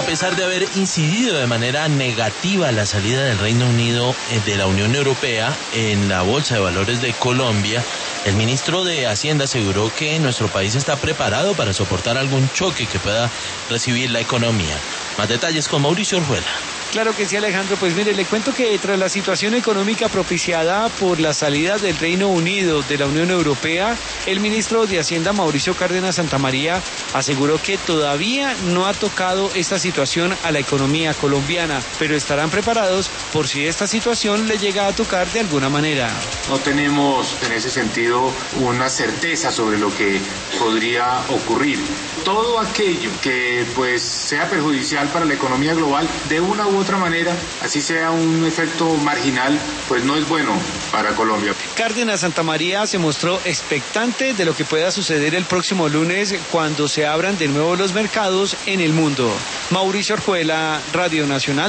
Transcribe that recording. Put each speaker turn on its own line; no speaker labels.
A pesar de haber incidido de manera negativa la salida del Reino Unido de la Unión Europea en la Bolsa de Valores de Colombia, el ministro de Hacienda aseguró que nuestro país está preparado para soportar algún choque que pueda recibir la economía. Más detalles con Mauricio Orjuela.
Claro que sí, Alejandro. Pues mire, le cuento que tras la situación económica propiciada por la salida del Reino Unido de la Unión Europea, el ministro de Hacienda, Mauricio Cárdenas Santamaría, aseguró que todavía no ha tocado esta situación a la economía colombiana, pero estarán preparados por si esta situación le llega a tocar de alguna manera.
No tenemos en ese sentido una certeza sobre lo que podría ocurrir. Todo aquello que pues sea perjudicial para la economía global de una u otra manera, así sea un efecto marginal, pues no es bueno para Colombia.
Cárdenas Santamaría se mostró expectante de lo que pueda suceder el próximo lunes cuando se abran de nuevo los mercados en el mundo. Mauricio Orjuela, Radio Nacional.